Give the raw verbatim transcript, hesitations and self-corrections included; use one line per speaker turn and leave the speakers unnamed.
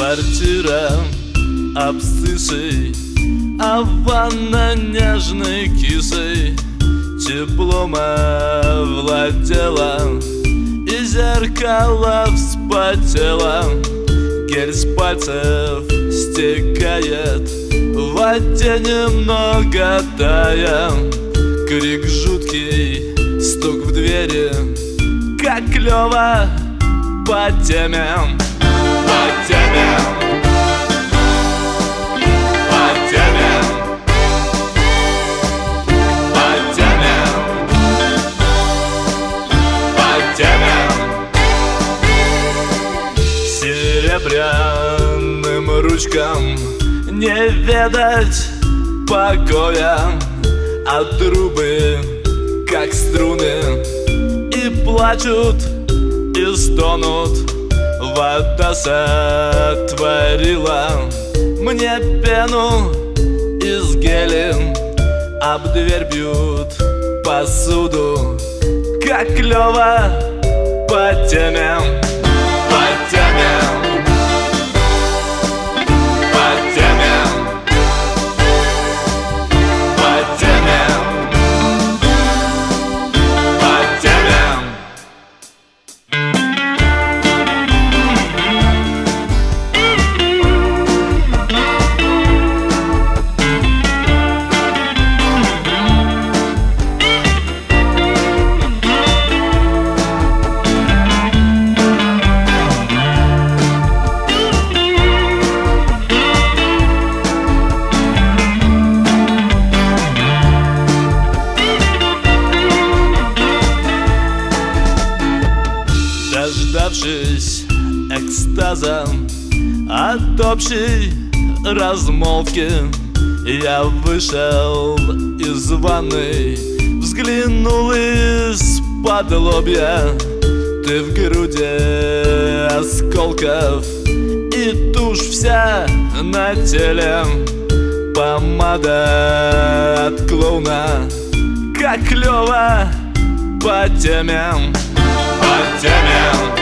Квартира обсышей, а ванна нежной кисой теплом овладела, и зеркало вспотело. Гель с пальцев стекает, в воде немного тая. Крик жуткий, стук в двери, как клёво по теме, по теме, по теме, по теме, по теме. Серебряным ручкам не ведать покоя, а трубы, как струны, и плачут, и стонут. Вода сотворила мне пену из гели, об дверь бьют посуду, как клёво по теме, по теме, по теме, по теме, по теме. Дождавшись экстаза от общей размолвки, я вышел из ванной, взглянул из-под лобья. Ты в груди осколков, и тушь вся на теле, помада от клоуна, как клёво по теме, по теме.